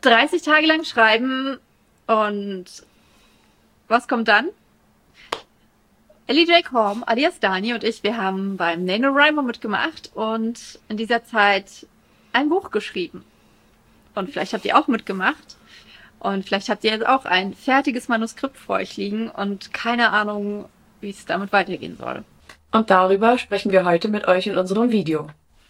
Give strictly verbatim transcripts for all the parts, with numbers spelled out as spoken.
dreißig Tage lang schreiben und was kommt dann? Ellie J. Korm, alias Dani und ich, wir haben beim NaNoWriMo mitgemacht und in dieser Zeit ein Buch geschrieben. Und vielleicht habt ihr auch mitgemacht und vielleicht habt ihr jetzt auch ein fertiges Manuskript vor euch liegen und keine Ahnung, wie es damit weitergehen soll. Und darüber sprechen wir heute mit euch in unserem Video.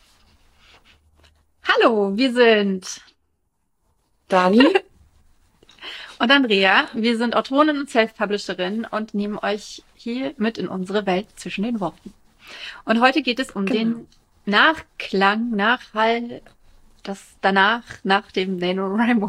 Hallo, wir sind Dani und Andrea. Wir sind Autorinnen und Self-Publisherinnen und nehmen euch hier mit in unsere Welt zwischen den Worten. Und heute geht es um genau. den Nachklang, Nachhall, das danach, nach dem NaNoWriMo.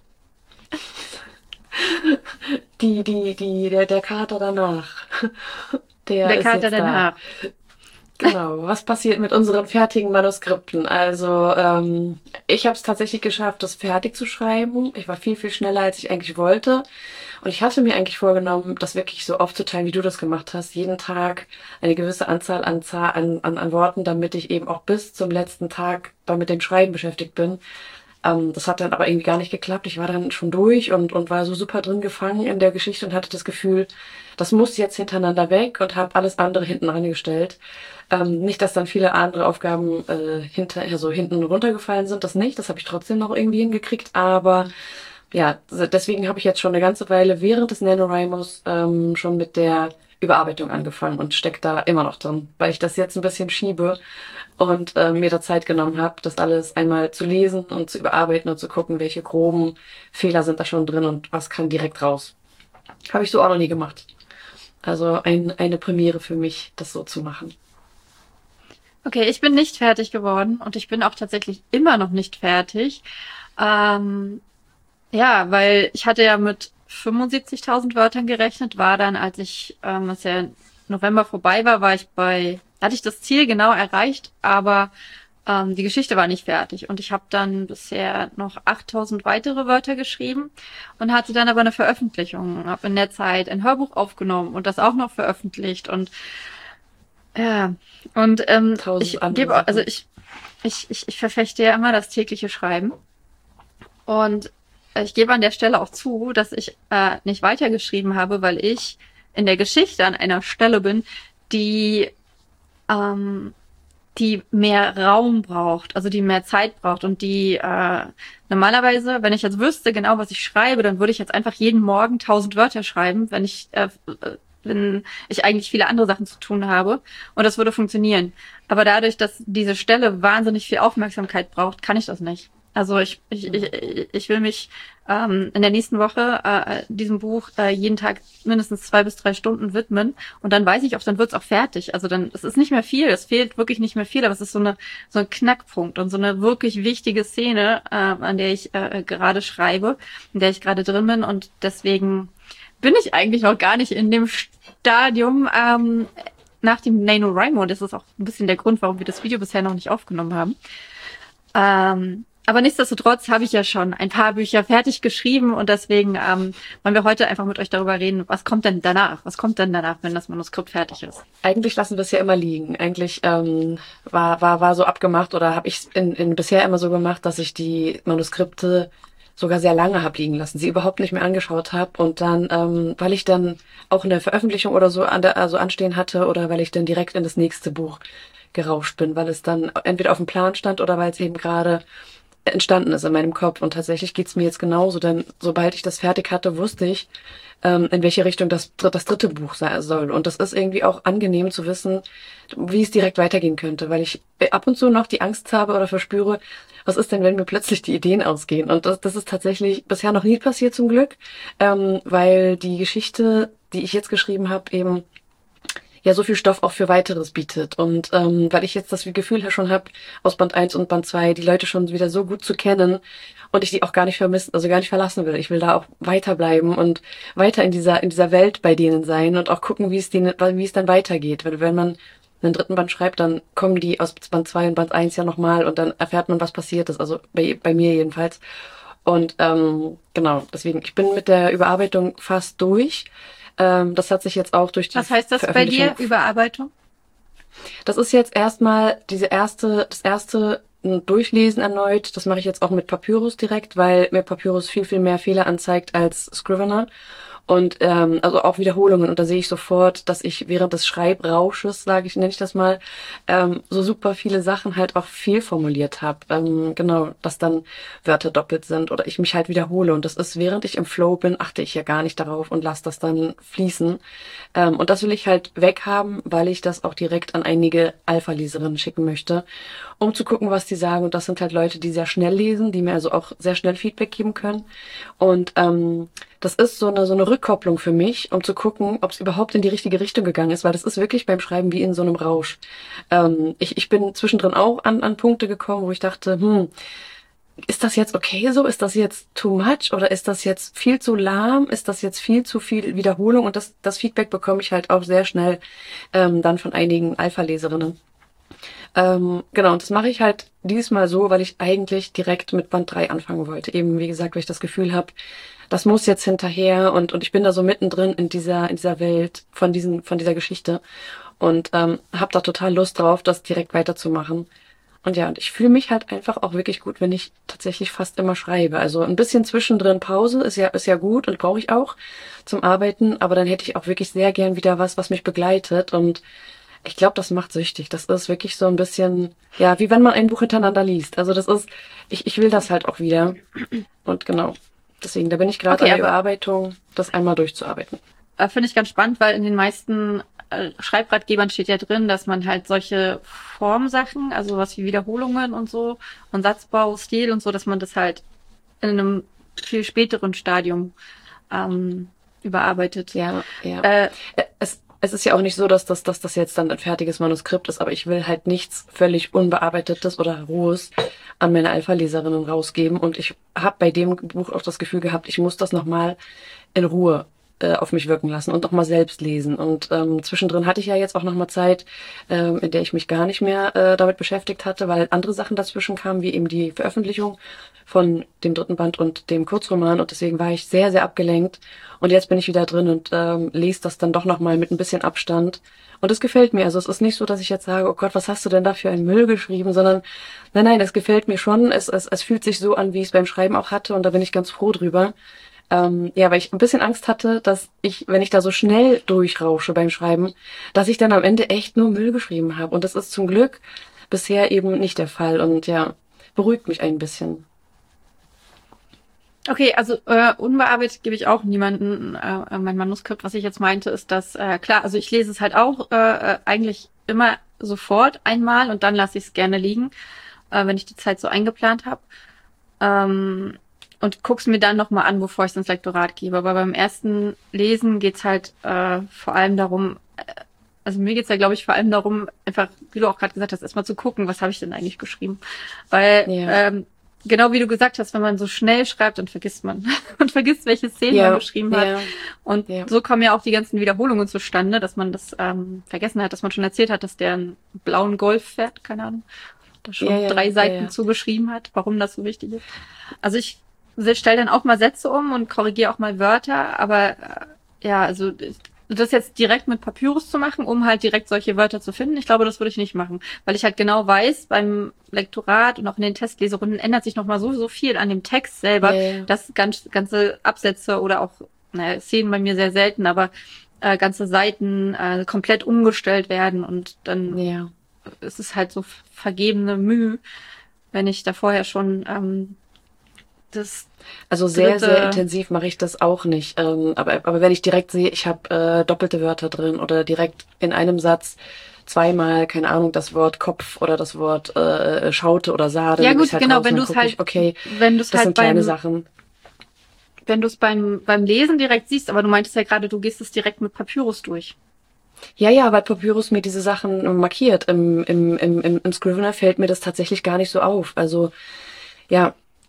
Die, die, die, der, der Kater danach. Der, der ist Kater jetzt danach. Da. Genau, was passiert mit unseren fertigen Manuskripten? Also ähm, ich habe es tatsächlich geschafft, das fertig zu schreiben. Ich war viel, viel schneller, als ich eigentlich wollte. Und ich hatte mir eigentlich vorgenommen, das wirklich so aufzuteilen, wie du das gemacht hast. Jeden Tag eine gewisse Anzahl an, an, an, an Worten, damit ich eben auch bis zum letzten Tag dann mit dem Schreiben beschäftigt bin. Ähm, das hat dann aber irgendwie gar nicht geklappt. Ich war dann schon durch und, und war so super drin gefangen in der Geschichte und hatte das Gefühl, das muss jetzt hintereinander weg und habe alles andere hinten rangestellt. Ähm, nicht, dass dann viele andere Aufgaben äh, hinterher so hinten runtergefallen sind, das nicht. Das habe ich trotzdem noch irgendwie hingekriegt. Aber ja, deswegen habe ich jetzt schon eine ganze Weile während des NaNoWriMos ähm, schon mit der Überarbeitung angefangen und stecke da immer noch drin, weil ich das jetzt ein bisschen schiebe und äh, mir da Zeit genommen habe, das alles einmal zu lesen und zu überarbeiten und zu gucken, welche groben Fehler sind da schon drin und was kann direkt raus. Habe ich so auch noch nie gemacht. Also ein, eine Premiere für mich, das so zu machen. Okay, ich bin nicht fertig geworden und ich bin auch tatsächlich immer noch nicht fertig. Ähm, ja, weil ich hatte ja mit fünfundsiebzigtausend Wörtern gerechnet, war dann, als ich, ähm, als ja November vorbei war, war ich bei, hatte ich das Ziel genau erreicht, aber ähm, die Geschichte war nicht fertig und ich habe dann bisher noch achttausend weitere Wörter geschrieben und hatte dann aber eine Veröffentlichung, habe in der Zeit ein Hörbuch aufgenommen und das auch noch veröffentlicht und ja, und ähm, ich gebe, also ich, ich, ich, ich verfechte ja immer das tägliche Schreiben und ich gebe an der Stelle auch zu, dass ich äh, nicht weitergeschrieben habe, weil ich in der Geschichte an einer Stelle bin, die ähm, die mehr Raum braucht, also die mehr Zeit braucht und die äh, normalerweise, wenn ich jetzt wüsste genau, was ich schreibe, dann würde ich jetzt einfach jeden Morgen tausend Wörter schreiben, wenn ich äh, wenn ich eigentlich viele andere Sachen zu tun habe und das würde funktionieren. Aber dadurch, dass diese Stelle wahnsinnig viel Aufmerksamkeit braucht, kann ich das nicht. Also ich ich ich, ich will mich ähm, in der nächsten Woche äh, diesem Buch äh, jeden Tag mindestens zwei bis drei Stunden widmen und dann weiß ich auch, dann wird's auch fertig. Also dann, es ist nicht mehr viel, es fehlt wirklich nicht mehr viel, aber es ist so eine so ein Knackpunkt und so eine wirklich wichtige Szene, äh, an der ich äh, gerade schreibe, in der ich gerade drin bin und deswegen bin ich eigentlich noch gar nicht in dem Stadium ähm, nach dem NaNoWriMo. Das ist auch ein bisschen der Grund, warum wir das Video bisher noch nicht aufgenommen haben. Ähm, aber nichtsdestotrotz habe ich ja schon ein paar Bücher fertig geschrieben und deswegen ähm, wollen wir heute einfach mit euch darüber reden, was kommt denn danach? Was kommt denn danach, wenn das Manuskript fertig ist? Eigentlich lassen wir es ja immer liegen. Eigentlich ähm, war war war so abgemacht oder habe ich in, in bisher immer so gemacht, dass ich die Manuskripte sogar sehr lange habe liegen lassen, sie überhaupt nicht mehr angeschaut habe und dann, ähm, weil ich dann auch eine Veröffentlichung oder so an der, also anstehen hatte oder weil ich dann direkt in das nächste Buch gerauscht bin, weil es dann entweder auf dem Plan stand oder weil es eben gerade entstanden ist in meinem Kopf. Und tatsächlich geht's mir jetzt genauso, denn sobald ich das fertig hatte, wusste ich, ähm, in welche Richtung das, das dritte Buch sein soll. Und das ist irgendwie auch angenehm zu wissen, wie es direkt weitergehen könnte, weil ich ab und zu noch die Angst habe oder verspüre, was ist denn, wenn mir plötzlich die Ideen ausgehen? Und das, das ist tatsächlich bisher noch nie passiert zum Glück, ähm, weil die Geschichte, die ich jetzt geschrieben habe, eben ja so viel Stoff auch für weiteres bietet. Und ähm, weil ich jetzt das Gefühl schon habe, aus Band eins und Band zwei die Leute schon wieder so gut zu kennen und ich die auch gar nicht vermissen, also gar nicht verlassen will. Ich will da auch weiterbleiben und weiter in dieser in dieser Welt bei denen sein und auch gucken, wie es denen, wie es dann weitergeht. Weil wenn man einen dritten Band schreibt, dann kommen die aus Band zwei und Band eins ja nochmal und dann erfährt man, was passiert ist. Also bei, bei mir jedenfalls. Und ähm, genau, deswegen, ich bin mit der Überarbeitung fast durch. Ähm, das hat sich jetzt auch durch die Was heißt das bei dir, Überarbeitung? Das ist jetzt erstmal diese erste, das erste ein Durchlesen erneut. Das mache ich jetzt auch mit Papyrus direkt, weil mir Papyrus viel, viel mehr Fehler anzeigt als Scrivener. Und ähm, also auch Wiederholungen. Und da sehe ich sofort, dass ich während des Schreibrausches, sage ich, nenne ich das mal, ähm, so super viele Sachen halt auch fehlformuliert habe. Ähm, genau, dass dann Wörter doppelt sind oder ich mich halt wiederhole. Und das ist, während ich im Flow bin, achte ich ja gar nicht darauf und lasse das dann fließen. Ähm, und das will ich halt weghaben, weil ich das auch direkt an einige Alpha-Leserinnen schicken möchte, um zu gucken, was die sagen. Und das sind halt Leute, die sehr schnell lesen, die mir also auch sehr schnell Feedback geben können. Und ähm, das ist so eine so eine Rückkopplung für mich, um zu gucken, ob es überhaupt in die richtige Richtung gegangen ist, weil das ist wirklich beim Schreiben wie in so einem Rausch. Ähm, ich, ich bin zwischendrin auch an, an Punkte gekommen, wo ich dachte, hm, ist das jetzt okay so? Ist das jetzt too much? Oder ist das jetzt viel zu lahm? Ist das jetzt viel zu viel Wiederholung? Und das, das Feedback bekomme ich halt auch sehr schnell ähm, dann von einigen Alpha-Leserinnen. Ähm, genau, und das mache ich halt diesmal so, weil ich eigentlich direkt mit Band drei anfangen wollte. Eben, wie gesagt, weil ich das Gefühl habe, das muss jetzt hinterher und und ich bin da so mittendrin in dieser in dieser Welt von diesen von dieser Geschichte und ähm, habe da total Lust drauf, das direkt weiterzumachen. Und ja, und ich fühle mich halt einfach auch wirklich gut, wenn ich tatsächlich fast immer schreibe. Also ein bisschen zwischendrin Pause ist ja ist ja gut und brauche ich auch zum Arbeiten, aber dann hätte ich auch wirklich sehr gern wieder was, was mich begleitet und ich glaube, das macht süchtig. Das ist wirklich so ein bisschen, ja, wie wenn man ein Buch hintereinander liest. Also das ist, ich, ich will das halt auch wieder. Und genau, deswegen, da bin ich gerade Okay, an der aber Überarbeitung, das einmal durchzuarbeiten. äh, finde ich ganz spannend, weil in den meisten äh, Schreibratgebern steht ja drin, dass man halt solche Formsachen, also was wie Wiederholungen und so und Satzbau, Stil und so, dass man das halt in einem viel späteren Stadium ähm, überarbeitet. Ja, ja. Äh, Äh, Es, es ist ja auch nicht so, dass das, dass das jetzt dann ein fertiges Manuskript ist, aber ich will halt nichts völlig Unbearbeitetes oder Rohes an meine Alpha-Leserinnen rausgeben. Und ich habe bei dem Buch auch das Gefühl gehabt, ich muss das nochmal in Ruhe äh, auf mich wirken lassen und nochmal selbst lesen. Und ähm, zwischendrin hatte ich ja jetzt auch nochmal Zeit, ähm, in der ich mich gar nicht mehr äh, damit beschäftigt hatte, weil andere Sachen dazwischen kamen, wie eben die Veröffentlichung von dem dritten Band und dem Kurzroman. Und deswegen war ich sehr, sehr abgelenkt. Und jetzt bin ich wieder drin und ähm, lese das dann doch nochmal mit ein bisschen Abstand. Und es gefällt mir. Also es ist nicht so, dass ich jetzt sage, oh Gott, was hast du denn da für einen Müll geschrieben, sondern nein, nein, das gefällt mir schon. Es, es, es fühlt sich so an, wie ich es beim Schreiben auch hatte. Und da bin ich ganz froh drüber. Ähm, ja, weil ich ein bisschen Angst hatte, dass ich, wenn ich da so schnell durchrausche beim Schreiben, dass ich dann am Ende echt nur Müll geschrieben habe. Und das ist zum Glück bisher eben nicht der Fall. Und ja, beruhigt mich ein bisschen. Okay, also äh, unbearbeitet gebe ich auch niemanden äh, mein Manuskript. Was ich jetzt meinte, ist, dass äh, klar, also ich lese es halt auch äh, äh, eigentlich immer sofort einmal und dann lasse ich es gerne liegen, äh, wenn ich die Zeit so eingeplant habe. Ähm, und guck's mir dann nochmal an, bevor ich es ins Lektorat gebe. Aber beim ersten Lesen geht's halt äh, vor allem darum, äh, also mir geht's ja, glaube ich, vor allem darum, einfach, wie du auch gerade gesagt hast, erstmal zu gucken, was habe ich denn eigentlich geschrieben. Weil Ja. ähm, genau wie du gesagt hast, wenn man so schnell schreibt, dann vergisst man. Und vergisst, welche Szenen Ja, man geschrieben hat. ja, Und ja. so kommen ja auch die ganzen Wiederholungen zustande, dass man das ähm, vergessen hat, dass man schon erzählt hat, dass der einen blauen Golf fährt, keine Ahnung, da schon Ja, ja, drei ja, Seiten ja. zugeschrieben hat, warum das so wichtig ist. Also ich stelle dann auch mal Sätze um und korrigiere auch mal Wörter, aber äh, ja, also das jetzt direkt mit Papyrus zu machen, um halt direkt solche Wörter zu finden, ich glaube, das würde ich nicht machen, weil ich halt genau weiß, beim Lektorat und auch in den Testleserunden ändert sich nochmal so, so viel an dem Text selber, Ja, ja. dass ganz, ganze Absätze oder auch, naja, Szenen bei mir sehr selten, aber äh, ganze Seiten äh, komplett umgestellt werden und dann Ja. ist es halt so vergebene Mühe, wenn ich da vorher schon ähm, das Also sehr, sehr dritte, intensiv mache ich das auch nicht. Ähm, aber, aber wenn ich direkt sehe, ich habe äh, doppelte Wörter drin oder direkt in einem Satz zweimal, keine Ahnung, das Wort Kopf oder das Wort äh, Schaute oder sah, dann ja nehme gut, ich halt genau, raus wenn und du dann es gucke halt, ich, okay, wenn du es das halt sind kleine beim, Sachen. wenn du es beim beim Lesen direkt siehst, aber du meintest ja gerade, du gehst es direkt mit Papyrus durch. Ja, ja, weil Papyrus mir diese Sachen markiert. Im, im, im, im, im Scrivener fällt mir das tatsächlich gar nicht so auf. Also ja,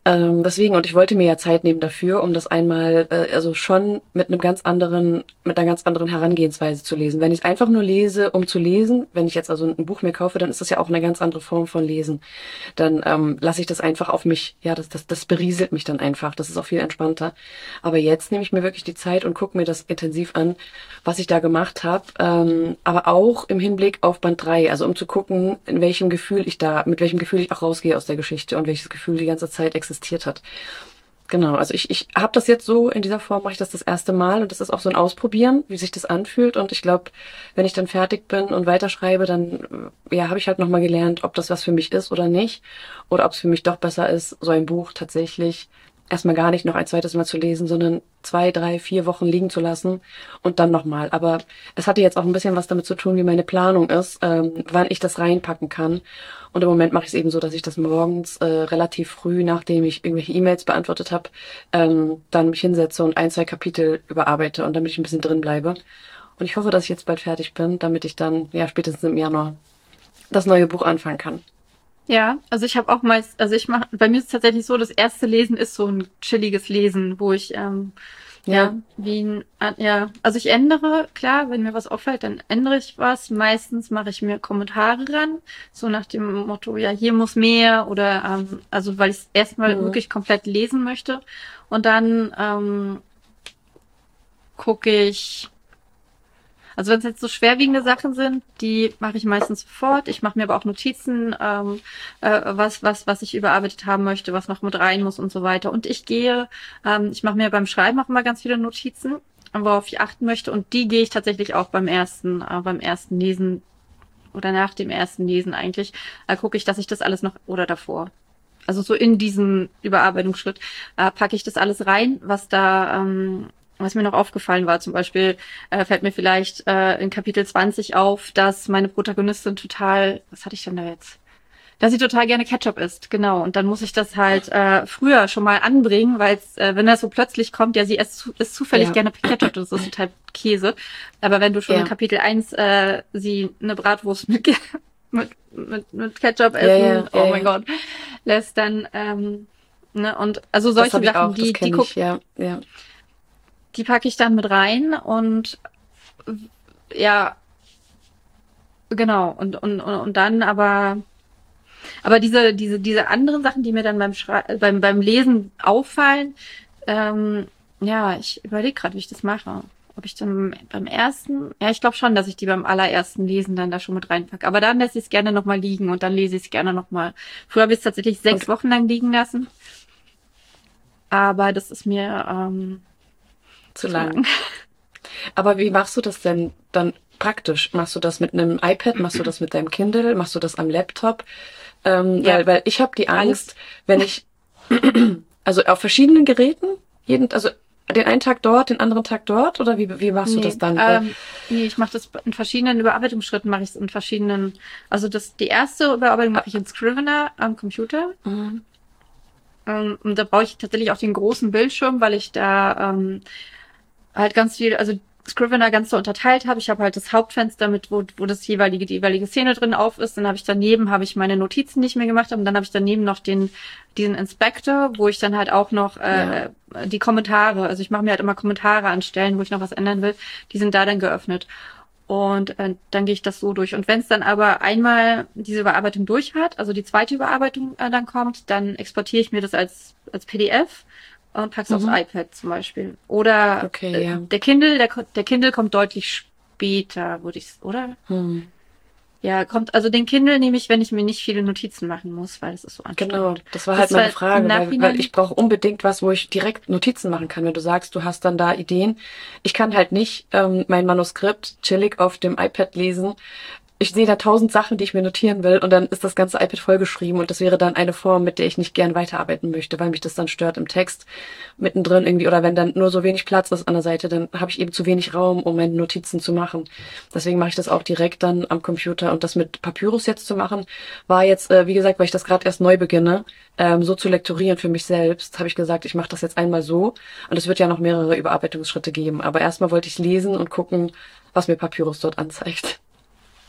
Ähm, deswegen, und ich wollte mir ja Zeit nehmen dafür, um das einmal, äh, also schon mit einem ganz anderen, mit einer ganz anderen Herangehensweise zu lesen. Wenn ich einfach nur lese, um zu lesen, wenn ich jetzt also ein Buch mir kaufe, dann ist das ja auch eine ganz andere Form von Lesen. Dann ähm, lasse ich das einfach auf mich, ja, das, das, das berieselt mich dann einfach. Das ist auch viel entspannter. Aber jetzt nehme ich mir wirklich die Zeit und gucke mir das intensiv an, was ich da gemacht habe. Ähm, aber auch im Hinblick auf Band drei, also um zu gucken, in welchem Gefühl ich da, mit welchem Gefühl ich auch rausgehe aus der Geschichte und welches Gefühl die ganze Zeit existiert hat. Genau, also ich, ich habe das jetzt so, in dieser Form mache ich das das erste Mal und das ist auch so ein Ausprobieren, wie sich das anfühlt und ich glaube, wenn ich dann fertig bin und weiterschreibe, dann ja, habe ich halt nochmal gelernt, ob das was für mich ist oder nicht oder ob es für mich doch besser ist, so ein Buch tatsächlich erstmal gar nicht noch ein zweites Mal zu lesen, sondern zwei, drei, vier Wochen liegen zu lassen und dann nochmal. Aber es hatte jetzt auch ein bisschen was damit zu tun, wie meine Planung ist, ähm, wann ich das reinpacken kann. Und im Moment mache ich es eben so, dass ich das morgens äh, relativ früh, nachdem ich irgendwelche E-Mails beantwortet habe, ähm, dann mich hinsetze und ein, zwei Kapitel überarbeite und damit ich ein bisschen drin bleibe. Und ich hoffe, dass ich jetzt bald fertig bin, damit ich dann ja spätestens im Januar das neue Buch anfangen kann. Ja, also ich habe auch meist, also ich mache, bei mir ist es tatsächlich so, das erste Lesen ist so ein chilliges Lesen, wo ich ähm, ja, Ja. wie ein, ja, also ich ändere, klar, wenn mir was auffällt, dann ändere ich was. Meistens mache ich mir Kommentare ran, so nach dem Motto, ja, hier muss mehr oder ähm, also weil ich es erstmal Mhm. wirklich komplett lesen möchte und dann ähm, gucke ich. Also wenn es jetzt so schwerwiegende Sachen sind, die mache ich meistens sofort. Ich mache mir aber auch Notizen, ähm, äh, was was was ich überarbeitet haben möchte, was noch mit rein muss und so weiter. Und ich gehe, ähm, ich mache mir beim Schreiben auch immer ganz viele Notizen, worauf ich achten möchte. Und die gehe ich tatsächlich auch beim ersten, äh, beim ersten Lesen oder nach dem ersten Lesen eigentlich, äh, gucke ich, dass ich das alles noch oder davor. Also so in diesen Überarbeitungsschritt äh, packe ich das alles rein, was da ähm, was mir noch aufgefallen war, zum Beispiel äh, fällt mir vielleicht äh, in Kapitel zwanzig auf, dass meine Protagonistin total, was hatte ich denn da jetzt? Dass sie total gerne Ketchup isst, genau. Und dann muss ich das halt äh, früher schon mal anbringen, weil äh, wenn das so plötzlich kommt, ja, sie isst, isst zufällig Ja. gerne Ketchup, das ist total Käse. Aber wenn du schon Ja. in Kapitel eins äh, sie eine Bratwurst mit, mit, mit, mit Ketchup essen, Ja, ja, oh ja, mein ja. Gott, lässt dann, ähm, ne, und also Das solche habe ich Sachen, auch, das die, die kenne guck, ich, ja, ja. die packe ich dann mit rein und ja, genau, und, und, und, und dann aber, aber diese, diese, diese anderen Sachen, die mir dann beim Schrei äh, beim, beim Lesen auffallen, ähm, ja, ich überlege gerade, wie ich das mache. Ob ich dann beim ersten, ja, ich glaube schon, dass ich die beim allerersten Lesen dann da schon mit reinpacke. Aber dann lasse ich es gerne nochmal liegen und dann lese ich es gerne nochmal. Früher habe ich es tatsächlich sechs Und Wochen lang liegen lassen. Aber das ist mir ähm, zu zu lang. lang. Aber wie machst du das denn dann praktisch? Machst du das mit einem iPad? Machst du das mit deinem Kindle? Machst du das am Laptop? Ähm, Ja, weil, weil ich habe die alles. Angst, wenn ich, also auf verschiedenen Geräten, jeden, also den einen Tag dort, den anderen Tag dort, oder wie, wie machst du das Nee, dann? Weil, ähm, nee, ich mache das in verschiedenen Überarbeitungsschritten, mache ich es in verschiedenen, also das, die erste Überarbeitung mache ich in Scrivener am Computer. Mhm. Ähm, und da brauche ich tatsächlich auch den großen Bildschirm, weil ich da ähm, halt ganz viel, also Scrivener ganz so unterteilt habe. Ich habe halt das Hauptfenster mit, wo, wo das jeweilige, die jeweilige Szene drin auf ist. Dann habe ich daneben, habe ich meine Notizen, die ich mir gemacht habe. Und dann habe ich daneben noch den, diesen Inspector, wo ich dann halt auch noch äh, Ja. die Kommentare, also ich mache mir halt immer Kommentare an Stellen, wo ich noch was ändern will. Die sind da dann geöffnet. Und äh, dann gehe ich das so durch. Und wenn es dann aber einmal diese Überarbeitung durch hat, also die zweite Überarbeitung äh, dann kommt, dann exportiere ich mir das als, als P D F und pack's aufs Mhm. iPad zum Beispiel. Oder Okay, äh, ja. der Kindle, der, ko- der Kindle kommt deutlich später, würde ich, oder? Hm. Ja, kommt, also den Kindle nehme ich, wenn ich mir nicht viele Notizen machen muss, weil es ist so Genau, anstrengend. das war Das halt ist meine zwar im Frage, weil, weil Nachhinein, ich brauche unbedingt was, wo ich direkt Notizen machen kann. Wenn du sagst, du hast dann da Ideen. Ich kann halt nicht ähm, mein Manuskript chillig auf dem iPad lesen. Ich sehe da tausend Sachen, die ich mir notieren will und dann ist das ganze iPad vollgeschrieben und das wäre dann eine Form, mit der ich nicht gern weiterarbeiten möchte, weil mich das dann stört im Text mittendrin irgendwie oder wenn dann nur so wenig Platz ist an der Seite, dann habe ich eben zu wenig Raum, um meine Notizen zu machen. Deswegen mache ich das auch direkt dann am Computer und das mit Papyrus jetzt zu machen, war jetzt, äh, wie gesagt, weil ich das gerade erst neu beginne, ähm, so zu lektorieren für mich selbst, habe ich gesagt, ich mache das jetzt einmal so und es wird ja noch mehrere Überarbeitungsschritte geben, aber erstmal wollte ich lesen und gucken, was mir Papyrus dort anzeigt.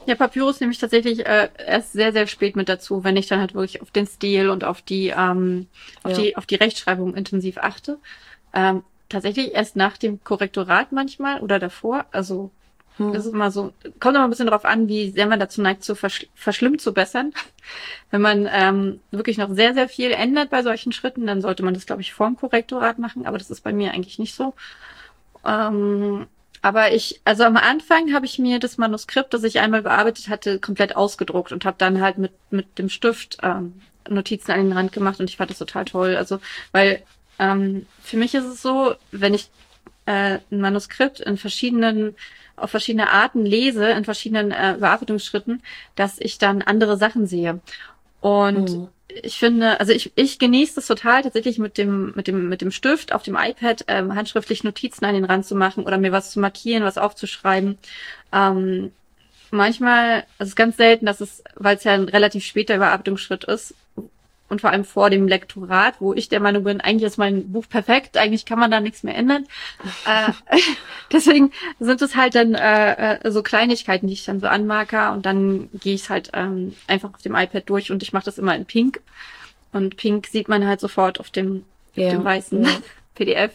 Ja, Papyrus nehme ich tatsächlich äh, erst sehr, sehr spät mit dazu, wenn ich dann halt wirklich auf den Stil und auf die, ähm, auf Ja. die, auf die Rechtschreibung intensiv achte. Ähm, tatsächlich erst nach dem Korrektorat manchmal oder davor. Also das Hm. ist immer so, kommt immer ein bisschen darauf an, wie sehr man dazu neigt, zu verschl verschlimmt zu bessern. Wenn man ähm, wirklich noch sehr, sehr viel ändert bei solchen Schritten, dann sollte man das, glaube ich, vorm Korrektorat machen, aber das ist bei mir eigentlich nicht so. Ähm, aber ich, also am Anfang habe ich mir das Manuskript, das ich einmal bearbeitet hatte, komplett ausgedruckt und habe dann halt mit mit dem Stift ähm, Notizen an den Rand gemacht und ich fand das total toll. Also, weil ähm, für mich ist es so, wenn ich äh, ein Manuskript in verschiedenen auf verschiedene Arten lese, in verschiedenen äh, Bearbeitungsschritten, dass ich dann andere Sachen sehe. Und Hm. ich finde, also ich, ich genieße es total, tatsächlich mit dem, mit dem, mit dem Stift auf dem iPad ähm, handschriftlich Notizen an den Rand zu machen oder mir was zu markieren, was aufzuschreiben. Ähm, manchmal, also es ist ganz selten, dass es, weil es ja ein relativ später Überarbeitungsschritt ist und vor allem vor dem Lektorat, wo ich der Meinung bin, eigentlich ist mein Buch perfekt, eigentlich kann man da nichts mehr ändern. Äh, deswegen sind es halt dann äh, äh, so Kleinigkeiten, die ich dann so anmarker und dann gehe ich es halt ähm, einfach auf dem iPad durch und ich mache das immer in Pink. Und Pink sieht man halt sofort auf dem, auf dem Ja, weißen ja. P D F.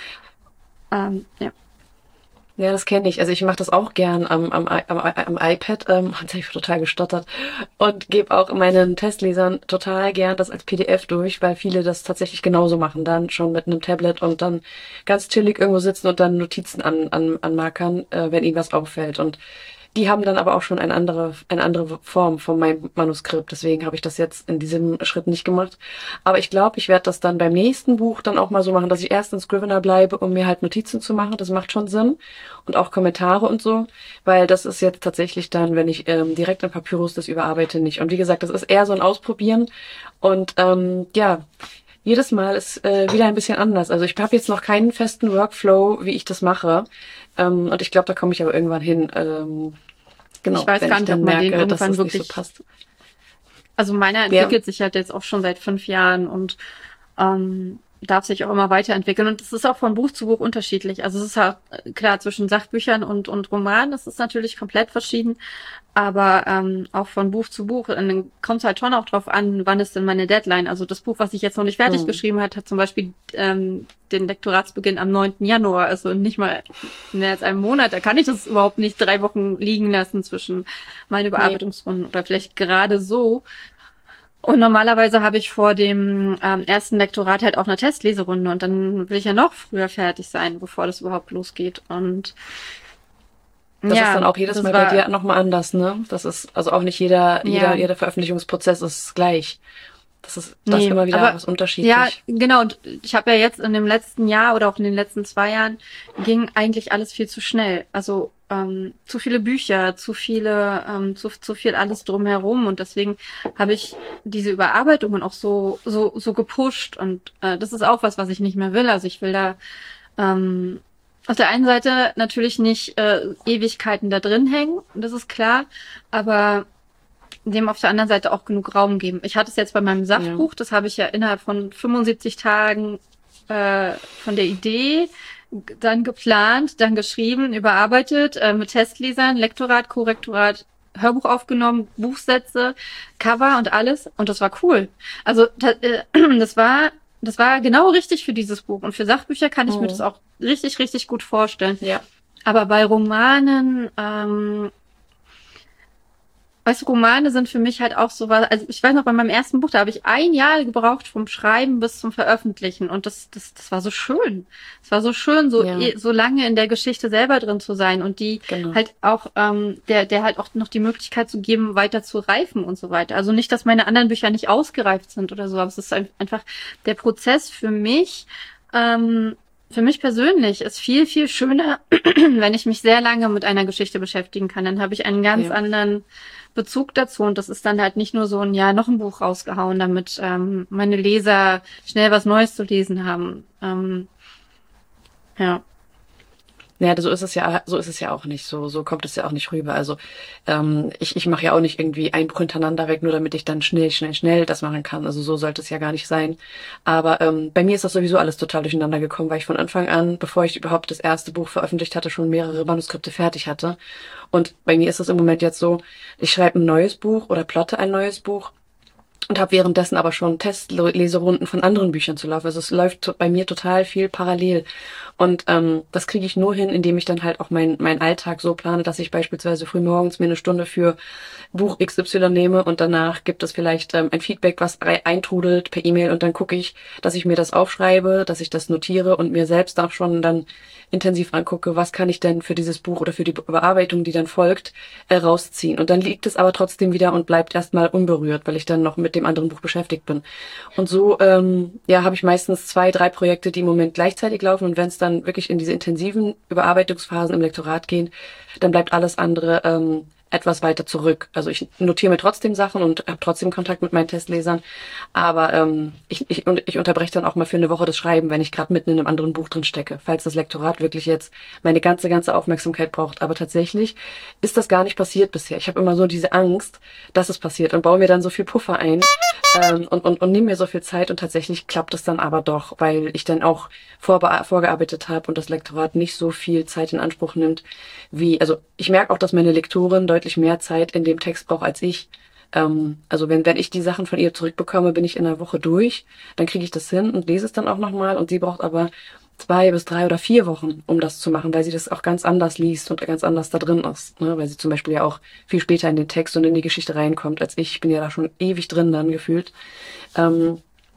Ähm, ja. Ja, das kenne ich. Also ich mache das auch gern am, am, I- am, I- am iPad. Ähm, jetzt habe ich total gestottert. Und gebe auch meinen Testlesern total gern das als P D F durch, weil viele das tatsächlich genauso machen. Dann schon mit einem Tablet und dann ganz chillig irgendwo sitzen und dann Notizen an, an, anmarkern, äh, wenn ihnen was auffällt. Und die haben dann aber auch schon eine andere, eine andere Form von meinem Manuskript. Deswegen habe ich das jetzt in diesem Schritt nicht gemacht. Aber ich glaube, ich werde das dann beim nächsten Buch dann auch mal so machen, dass ich erst in Scrivener bleibe, um mir halt Notizen zu machen. Das macht schon Sinn. Und auch Kommentare und so. Weil das ist jetzt tatsächlich dann, wenn ich ähm, direkt in Papyrus das überarbeite, nicht. Und wie gesagt, das ist eher so ein Ausprobieren. Und ähm, ja, jedes Mal ist äh, wieder ein bisschen anders. Also ich habe jetzt noch keinen festen Workflow, wie ich das mache. Ähm, und ich glaube, da komme ich aber irgendwann hin. Ähm, Ich genau, weiß wenn gar ich nicht, ob dann man den merke, dass irgendwann das nicht so wirklich, passt. also meiner Ja, entwickelt sich halt jetzt auch schon seit fünf Jahren und ähm, darf sich auch immer weiterentwickeln. Und es ist auch von Buch zu Buch unterschiedlich. Also es ist halt äh, klar zwischen Sachbüchern und, und Romanen, das ist natürlich komplett verschieden. Aber ähm, auch von Buch zu Buch dann kommt es halt schon auch drauf an, wann ist denn meine Deadline. Also das Buch, was ich jetzt noch nicht fertig hm. geschrieben hat, hat zum Beispiel ähm, den Lektoratsbeginn am neunten Januar, also nicht mal mehr als einem Monat. Da kann ich das überhaupt nicht drei Wochen liegen lassen zwischen meinen Nee. Überarbeitungsrunden oder vielleicht gerade so. Und normalerweise habe ich vor dem ähm, ersten Lektorat halt auch eine Testleserunde und dann will ich ja noch früher fertig sein, bevor das überhaupt losgeht. Und Das ist dann ja, auch jedes das Mal bei war, dir nochmal anders, ne? Das ist, also auch nicht jeder, jeder, ja, jeder Veröffentlichungsprozess ist gleich. Das ist, das ist nee, immer wieder aber was ja, unterschiedlich. genau. Und ich habe ja jetzt in dem letzten Jahr oder auch in den letzten zwei Jahren ging eigentlich alles viel zu schnell. Also ähm, zu viele Bücher, zu viele, ähm, zu, zu viel alles drumherum und deswegen habe ich diese Überarbeitungen auch so so so gepusht und äh, das ist auch was, was ich nicht mehr will. Also ich will da ähm, auf der einen Seite natürlich nicht äh, Ewigkeiten da drin hängen, das ist klar, aber dem auf der anderen Seite auch genug Raum geben. Ich hatte es jetzt bei meinem Ja. Sachbuch, das habe ich ja innerhalb von fünfundsiebzig Tagen äh, von der Idee dann geplant, dann geschrieben, überarbeitet, äh, mit Testlesern, Lektorat, Korrektorat, Hörbuch aufgenommen, Buchsätze, Cover und alles. Und das war cool. Also da, äh, das war das war genau richtig für dieses Buch. Und für Sachbücher kann ich mir das Mhm. auch richtig, richtig gut vorstellen. Ja. Aber bei Romanen, ähm, weißt du, Romane sind für mich halt auch so was, also ich weiß noch, bei meinem ersten Buch, da habe ich ein Jahr gebraucht vom Schreiben bis zum Veröffentlichen und das, das, das war so schön. Es war so schön, so, Ja, so lange in der Geschichte selber drin zu sein und die genau. halt auch, ähm, der, der halt auch noch die Möglichkeit zu geben, weiter zu reifen und so weiter. Also nicht, dass meine anderen Bücher nicht ausgereift sind oder so, aber es ist einfach der Prozess für mich, ähm, für mich persönlich ist viel, viel schöner, wenn ich mich sehr lange mit einer Geschichte beschäftigen kann. Dann habe ich einen ganz Ja. anderen Bezug dazu und das ist dann halt nicht nur so ein, ja, noch ein Buch rausgehauen, damit ähm, meine Leser schnell was Neues zu lesen haben. Ähm, ja. Naja, so ist es ja, so ist es ja auch nicht. So, so kommt es ja auch nicht rüber. Also ähm, ich, ich mache ja auch nicht irgendwie ein Buch hintereinander weg, nur damit ich dann schnell, schnell, schnell das machen kann. Also so sollte es ja gar nicht sein. Aber ähm, bei mir ist das sowieso alles total durcheinander gekommen, weil ich von Anfang an, bevor ich überhaupt das erste Buch veröffentlicht hatte, schon mehrere Manuskripte fertig hatte. Und bei mir ist es im Moment jetzt so, ich schreibe ein neues Buch oder plotte ein neues Buch und habe währenddessen aber schon Testleserunden von anderen Büchern zu laufen. Also es läuft to- bei mir total viel parallel. Und ähm, das kriege ich nur hin, indem ich dann halt auch mein, meinen Alltag so plane, dass ich beispielsweise früh morgens mir eine Stunde für Buch X Y nehme und danach gibt es vielleicht ähm, ein Feedback, was rei- eintrudelt per E-Mail und dann gucke ich, dass ich mir das aufschreibe, dass ich das notiere und mir selbst auch schon dann intensiv angucke, was kann ich denn für dieses Buch oder für die Bearbeitung, die dann folgt, äh, rausziehen. Und dann liegt es aber trotzdem wieder und bleibt erstmal unberührt, weil ich dann noch mit dem anderen Buch beschäftigt bin. Und so ähm, ja, habe ich meistens zwei, drei Projekte, die im Moment gleichzeitig laufen. Und wenn es dann wirklich in diese intensiven Überarbeitungsphasen im Lektorat gehen, dann bleibt alles andere ähm, etwas weiter zurück. Also ich notiere mir trotzdem Sachen und habe trotzdem Kontakt mit meinen Testlesern, aber ähm, ich, ich, und ich unterbreche dann auch mal für eine Woche das Schreiben, wenn ich gerade mitten in einem anderen Buch drin stecke, falls das Lektorat wirklich jetzt meine ganze, ganze Aufmerksamkeit braucht. Aber tatsächlich ist das gar nicht passiert bisher. Ich habe immer so diese Angst, dass es passiert und baue mir dann so viel Puffer ein ähm, und, und, und nehme mir so viel Zeit und tatsächlich klappt es dann aber doch, weil ich dann auch vorbe vorgearbeitet habe und das Lektorat nicht so viel Zeit in Anspruch nimmt, wie, also ich merke auch, dass meine Lektorin deutlich mehr Zeit in dem Text braucht als ich. Ähm, also wenn, wenn ich die Sachen von ihr zurückbekomme, bin ich in einer Woche durch, dann kriege ich das hin und lese es dann auch nochmal und sie braucht aber zwei bis drei oder vier Wochen, um das zu machen, weil sie das auch ganz anders liest und ganz anders da drin ist, ne? Weil sie zum Beispiel ja auch viel später in den Text und in die Geschichte reinkommt als ich. Ich bin ja da schon ewig drin dann gefühlt. Ähm,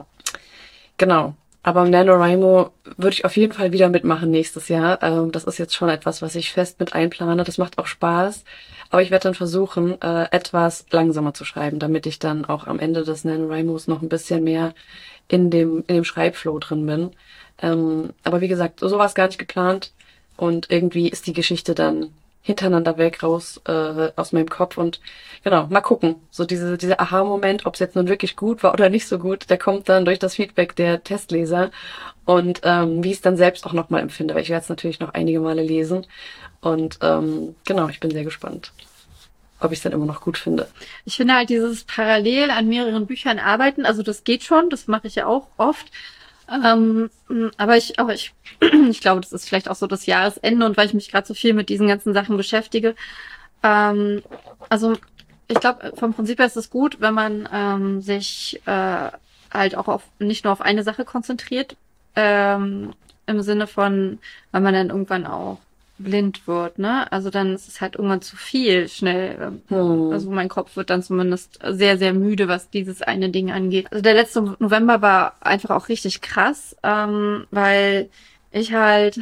Genau. Aber im NaNoWriMo würde ich auf jeden Fall wieder mitmachen nächstes Jahr. Ähm, das ist jetzt schon etwas, was ich fest mit einplane. Das macht auch Spaß. Aber ich werde dann versuchen, äh, etwas langsamer zu schreiben, damit ich dann auch am Ende des NaNoWriMos noch ein bisschen mehr in dem, in dem Schreibflow drin bin. Ähm, aber wie gesagt, so war es gar nicht geplant. Und irgendwie ist die Geschichte dann hintereinander weg raus äh, aus meinem Kopf und genau, mal gucken. So diese dieser Aha-Moment, ob es jetzt nun wirklich gut war oder nicht so gut, der kommt dann durch das Feedback der Testleser und ähm, wie ich es dann selbst auch nochmal empfinde, weil ich werde es natürlich noch einige Male lesen und ähm, genau, ich bin sehr gespannt, ob ich es dann immer noch gut finde. Ich finde halt dieses parallel an mehreren Büchern arbeiten, also das geht schon, das mache ich ja auch oft. Ähm, aber ich, aber ich, ich glaube, das ist vielleicht auch so das Jahresende und weil ich mich gerade so viel mit diesen ganzen Sachen beschäftige. Ähm, also ich glaube, vom Prinzip her ist es gut, wenn man ähm, sich äh, halt auch auf nicht nur auf eine Sache konzentriert, ähm, im Sinne von, weil man dann irgendwann auch blind wird, ne? Also dann ist es halt irgendwann zu viel schnell. ähm, Hm. Also mein Kopf wird dann zumindest sehr, sehr müde, was dieses eine Ding angeht. Also der letzte November war einfach auch richtig krass, ähm, weil ich halt,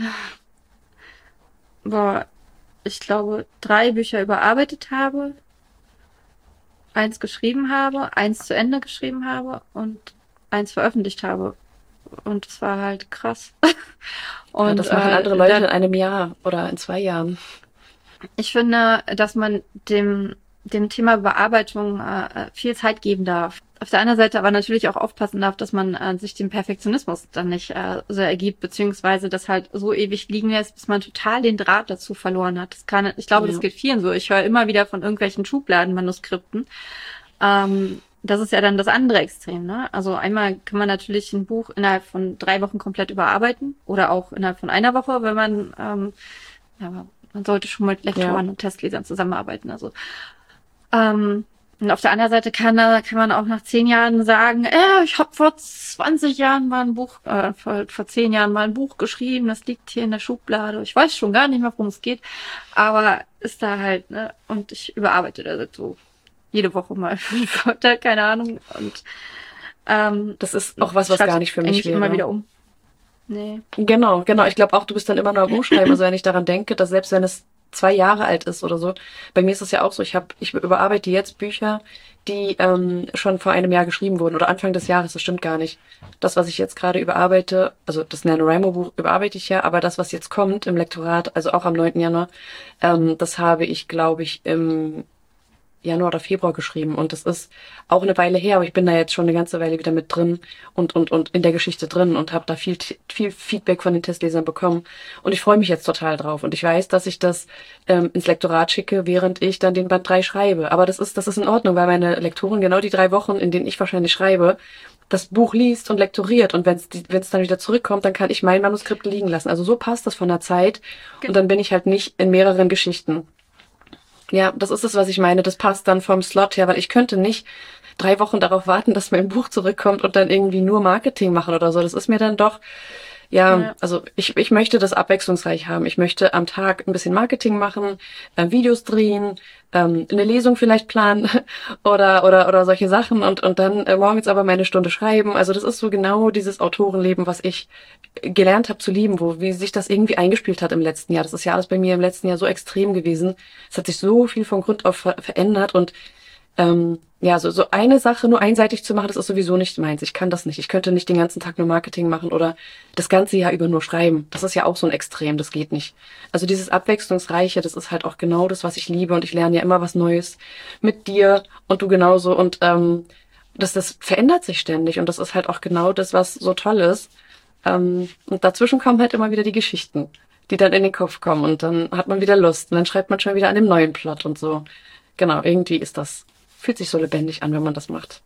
boah, ich glaube, drei Bücher überarbeitet habe, eins geschrieben habe, eins zu Ende geschrieben habe und eins veröffentlicht habe. Und es war halt krass. Ja, Und das machen andere äh, Leute in da, einem Jahr oder in zwei Jahren. ich finde, dass man dem, dem Thema Bearbeitung äh, viel Zeit geben darf. Auf der anderen Seite aber natürlich auch aufpassen darf, dass man äh, sich dem Perfektionismus dann nicht äh, so ergibt, beziehungsweise das halt so ewig liegen lässt, bis man total den Draht dazu verloren hat. Das kann, ich glaube, das Ja. geht vielen so. Ich höre immer wieder von irgendwelchen Schubladenmanuskripten. Ähm, das ist ja dann das andere Extrem, ne? Also einmal kann man natürlich ein Buch innerhalb von drei Wochen komplett überarbeiten oder auch innerhalb von einer Woche, wenn man, ähm, ja, man sollte schon mit Ja. Lektoren und Testlesern zusammenarbeiten. Also ähm, und auf der anderen Seite kann, da kann man auch nach zehn Jahren sagen, äh, ich habe vor zwanzig Jahren mal ein Buch, äh, vor, vor zehn Jahren mal ein Buch geschrieben, das liegt hier in der Schublade. Ich weiß schon gar nicht mehr, worum es geht, aber ist da halt, ne? Und ich überarbeite das so jede Woche mal fünf Wörter, keine Ahnung. Und ähm, Das ist auch was, was gar nicht für mich eigentlich immer wäre. wieder um. Nee. Genau, genau. Ich glaube auch, du bist dann immer noch am Umschreiben. Also wenn ich daran denke, dass selbst wenn es zwei Jahre alt ist oder so, bei mir ist es ja auch so, ich habe, ich überarbeite jetzt Bücher, die ähm, schon vor einem Jahr geschrieben wurden oder Anfang des Jahres, das stimmt gar nicht. Das, was ich jetzt gerade überarbeite, also das NaNoWriMo-Buch überarbeite ich ja, aber das, was jetzt kommt im Lektorat, also auch am neunten Januar, ähm, das habe ich, glaube ich, im Januar oder Februar geschrieben und das ist auch eine Weile her, aber ich bin da jetzt schon eine ganze Weile wieder mit drin und und und in der Geschichte drin und habe da viel viel Feedback von den Testlesern bekommen und ich freue mich jetzt total drauf und ich weiß, dass ich das ähm, ins Lektorat schicke, während ich dann den Band drei schreibe, aber das ist das ist in Ordnung, weil meine Lektorin genau die drei Wochen, in denen ich wahrscheinlich schreibe, das Buch liest und lektoriert und wenn es wenn es dann wieder zurückkommt, dann kann ich mein Manuskript liegen lassen. Also so passt das von der Zeit und dann bin ich halt nicht in mehreren Geschichten. Ja, das ist es, was ich meine. Das passt dann vom Slot her, weil ich könnte nicht drei Wochen darauf warten, dass mein Buch zurückkommt und dann irgendwie nur Marketing machen oder so. Das ist mir dann doch, ja, ja. also ich, ich möchte das abwechslungsreich haben. Ich möchte am Tag ein bisschen Marketing machen, äh, Videos drehen, ähm, eine Lesung vielleicht planen oder oder oder solche Sachen und und dann äh, morgens aber meine Stunde schreiben. Also das ist so genau dieses Autorenleben, was ich gelernt habe zu lieben, wo wie sich das irgendwie eingespielt hat im letzten Jahr. Das ist ja alles bei mir im letzten Jahr so extrem gewesen. Es hat sich so viel von Grund auf ver verändert und ähm, ja, so, so eine Sache nur einseitig zu machen, das ist sowieso nicht meins. Ich kann das nicht. Ich könnte nicht den ganzen Tag nur Marketing machen oder das ganze Jahr über nur schreiben. Das ist ja auch so ein Extrem, das geht nicht. Also dieses Abwechslungsreiche, das ist halt auch genau das, was ich liebe und ich lerne ja immer was Neues mit dir und du genauso und ähm, das, das verändert sich ständig und das ist halt auch genau das, was so toll ist. Ähm, und dazwischen kommen halt immer wieder die Geschichten, die dann in den Kopf kommen und dann hat man wieder Lust und dann schreibt man schon wieder an dem neuen Plot und so. Genau, irgendwie ist das, fühlt sich so lebendig an, wenn man das macht.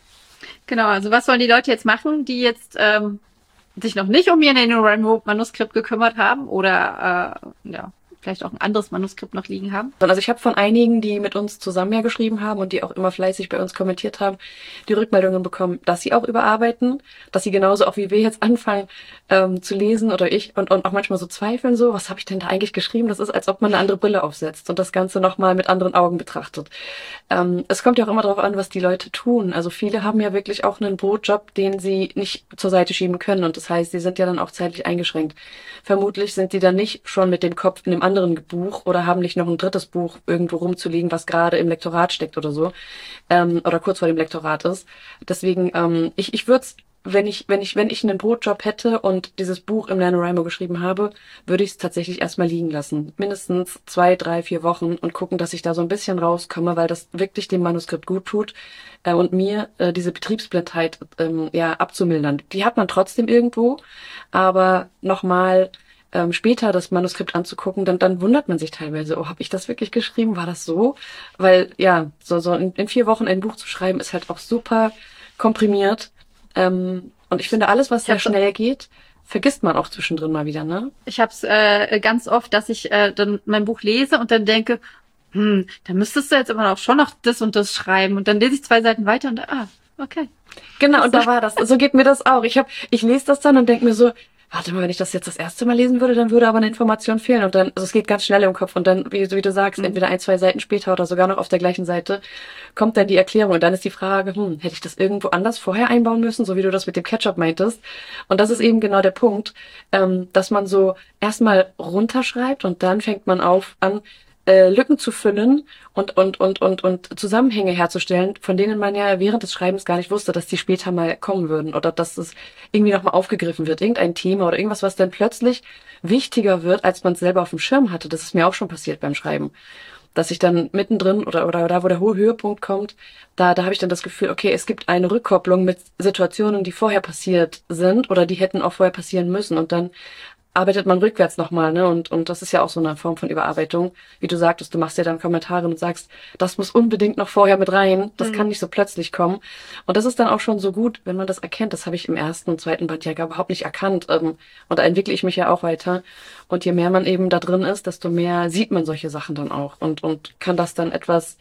Genau, also was sollen die Leute jetzt machen, die jetzt ähm, sich noch nicht um ihr NaNoWriMo-Manuskript gekümmert haben oder äh, ja, vielleicht auch ein anderes Manuskript noch liegen haben? Also ich habe von einigen, die mit uns zusammen ja geschrieben haben und die auch immer fleißig bei uns kommentiert haben, die Rückmeldungen bekommen, dass sie auch überarbeiten, dass sie genauso auch wie wir jetzt anfangen ähm, zu lesen oder ich und, und auch manchmal so zweifeln so, was habe ich denn da eigentlich geschrieben? Das ist, als ob man eine andere Brille aufsetzt und das Ganze nochmal mit anderen Augen betrachtet. Ähm, es kommt ja auch immer darauf an, was die Leute tun. Also viele haben ja wirklich auch einen Brotjob, den sie nicht zur Seite schieben können und das heißt, sie sind ja dann auch zeitlich eingeschränkt. Vermutlich sind sie dann nicht schon mit dem Kopf in dem anderen Buch oder haben nicht noch ein drittes Buch irgendwo rumzuliegen, was gerade im Lektorat steckt oder so ähm, oder kurz vor dem Lektorat ist. Deswegen, ähm, ich, ich würde es, wenn ich, wenn ich, wenn ich einen Brotjob hätte und dieses Buch im NaNoWriMo geschrieben habe, würde ich es tatsächlich erstmal liegen lassen. Mindestens zwei, drei, vier Wochen und gucken, dass ich da so ein bisschen rauskomme, weil das wirklich dem Manuskript gut tut äh, und mir äh, diese Betriebsblindheit ähm, ja abzumildern. Die hat man trotzdem irgendwo, aber nochmal ähm, später das Manuskript anzugucken, dann, dann wundert man sich teilweise, oh, habe ich das wirklich geschrieben? War das so? Weil, ja, so, so in, in vier Wochen ein Buch zu schreiben, ist halt auch super komprimiert. Ähm, und ich finde, alles, was sehr schnell geht, vergisst man auch zwischendrin mal wieder, ne? Ich habe es äh, ganz oft, dass ich äh, dann mein Buch lese und dann denke, hm, da müsstest du jetzt aber auch schon noch das und das schreiben. Und dann lese ich zwei Seiten weiter und ah, okay. Genau, und da war das. So geht mir das auch. Ich hab, ich lese das dann und denke mir so, warte mal, wenn ich das jetzt das erste Mal lesen würde, dann würde aber eine Information fehlen. Und dann, also es geht ganz schnell im Kopf. Und dann, wie, wie du sagst, mhm. entweder ein, zwei Seiten später oder sogar noch auf der gleichen Seite, kommt dann die Erklärung. Und dann ist die Frage, hm, hätte ich das irgendwo anders vorher einbauen müssen, so wie du das mit dem Ketchup meintest. Und das ist eben genau der Punkt, ähm, dass man so erstmal runterschreibt und dann fängt man auf an, äh, Lücken zu füllen und, und, und, und, und Zusammenhänge herzustellen, von denen man ja während des Schreibens gar nicht wusste, dass die später mal kommen würden oder dass es irgendwie nochmal aufgegriffen wird, irgendein Thema oder irgendwas, was dann plötzlich wichtiger wird, als man es selber auf dem Schirm hatte. Das ist mir auch schon passiert beim Schreiben. Dass ich dann mittendrin oder, oder da, wo der hohe Höhepunkt kommt, da, da habe ich dann das Gefühl, okay, es gibt eine Rückkopplung mit Situationen, die vorher passiert sind oder die hätten auch vorher passieren müssen und dann arbeitet man rückwärts nochmal, ne? Und, und das ist ja auch so eine Form von Überarbeitung. Wie du sagtest, du machst ja dann Kommentare und sagst, das muss unbedingt noch vorher mit rein. Das mhm. kann nicht so plötzlich kommen. Und das ist dann auch schon so gut, wenn man das erkennt. Das habe ich im ersten und zweiten Band ja gar überhaupt nicht erkannt. Und da entwickle ich mich ja auch weiter. Und je mehr man eben da drin ist, desto mehr sieht man solche Sachen dann auch und, und kann das dann etwas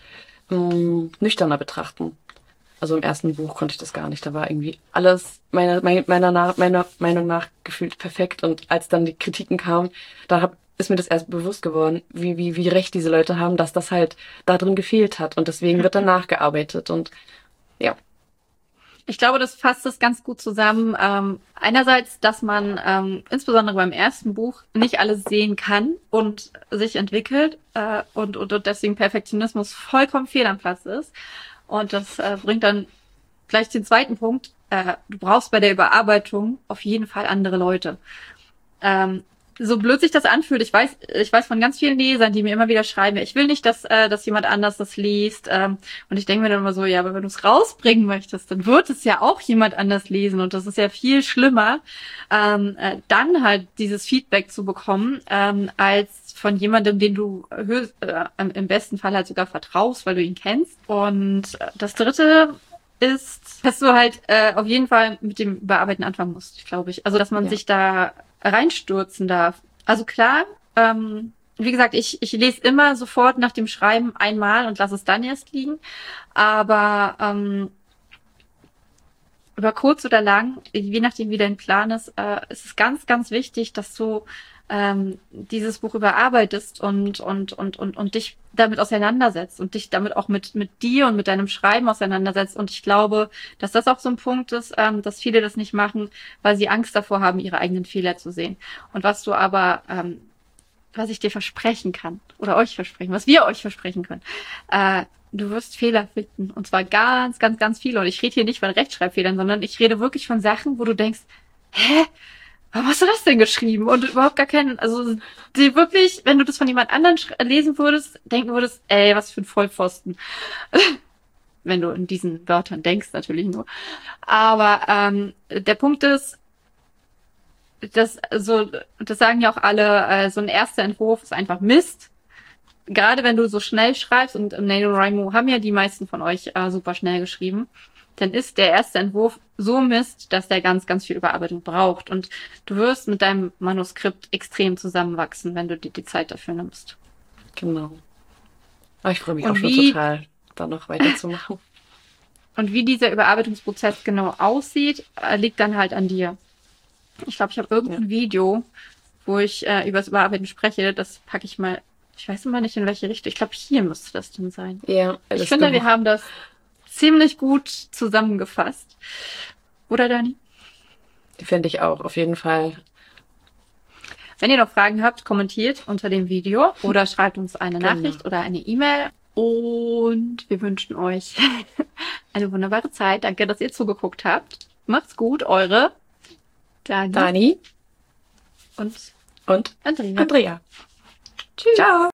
mh, nüchterner betrachten. Also im ersten Buch konnte ich das gar nicht. Da war irgendwie alles meiner, meiner, meiner Meinung nach gefühlt perfekt. Und als dann die Kritiken kamen, da hab, ist mir das erst bewusst geworden, wie, wie, wie recht diese Leute haben, dass das halt da drin gefehlt hat. Und deswegen wird dann nachgearbeitet. Und ja. Ich glaube, das fasst es ganz gut zusammen. Ähm, einerseits, dass man ähm, insbesondere beim ersten Buch nicht alles sehen kann und sich entwickelt äh, und, und, und deswegen Perfektionismus vollkommen fehl am Platz ist. Und das äh, bringt dann gleich den zweiten Punkt. Äh, du brauchst bei der Überarbeitung auf jeden Fall andere Leute. Ähm, so blöd sich das anfühlt, ich weiß, ich weiß von ganz vielen Lesern, die mir immer wieder schreiben, ich will nicht, dass, äh, dass jemand anders das liest. Ähm, und ich denke mir dann immer so, ja, aber wenn du es rausbringen möchtest, dann wird es ja auch jemand anders lesen. Und das ist ja viel schlimmer, ähm, äh, dann halt dieses Feedback zu bekommen, ähm, als von jemandem, den du höchst, äh, im besten Fall halt sogar vertraust, weil du ihn kennst. Und das Dritte ist, dass du halt äh, auf jeden Fall mit dem Überarbeiten anfangen musst, glaube ich. Also, dass man Ja. sich da reinstürzen darf. Also klar, ähm, wie gesagt, ich, ich lese immer sofort nach dem Schreiben einmal und lasse es dann erst liegen. Aber ähm, über kurz oder lang, je nachdem wie dein Plan ist, äh, ist es ganz, ganz wichtig, dass du ähm, dieses Buch überarbeitest und und und und und dich damit auseinandersetzt und dich damit auch mit mit dir und mit deinem Schreiben auseinandersetzt. Und ich glaube, dass das auch so ein Punkt ist, ähm, dass viele das nicht machen, weil sie Angst davor haben, ihre eigenen Fehler zu sehen. Und was du aber, ähm, was ich dir versprechen kann oder euch versprechen, was wir euch versprechen können, äh, du wirst Fehler finden. Und zwar ganz, ganz, ganz viele. Und ich rede hier nicht von Rechtschreibfehlern, sondern ich rede wirklich von Sachen, wo du denkst, hä? Warum hast du das denn geschrieben? Und überhaupt gar keinen, also die wirklich, wenn du das von jemand anderem lesen würdest, denken würdest, ey, was für ein Vollpfosten. Wenn du in diesen Wörtern denkst, natürlich nur. Aber ähm, der Punkt ist, das, so, das sagen ja auch alle, äh, so ein erster Entwurf ist einfach Mist. Gerade wenn du so schnell schreibst, und im NaNoWriMo haben ja die meisten von euch äh, super schnell geschrieben, dann ist der erste Entwurf so Mist, dass der ganz, ganz viel Überarbeitung braucht. Und du wirst mit deinem Manuskript extrem zusammenwachsen, wenn du dir die Zeit dafür nimmst. Genau. Aber ich freue mich Und auch schon wie- total, da noch weiterzumachen. Und wie dieser Überarbeitungsprozess genau aussieht, äh, liegt dann halt an dir. Ich glaube, ich habe irgendein Ja. Video, wo ich äh, über das Überarbeiten spreche. Das packe ich mal, ich weiß immer nicht, in welche Richtung. Ich glaube, hier müsste das dann sein. Ja, Ich das finde, du- wir haben das ziemlich gut zusammengefasst. Oder, Dani? Finde ich auch, auf jeden Fall. Wenn ihr noch Fragen habt, kommentiert unter dem Video oder schreibt uns eine Genau. Nachricht oder eine E-Mail. Und wir wünschen euch eine wunderbare Zeit. Danke, dass ihr zugeguckt habt. Macht's gut, eure Dani, Dani und und Andrea. Andrea. Tschüss. Ciao.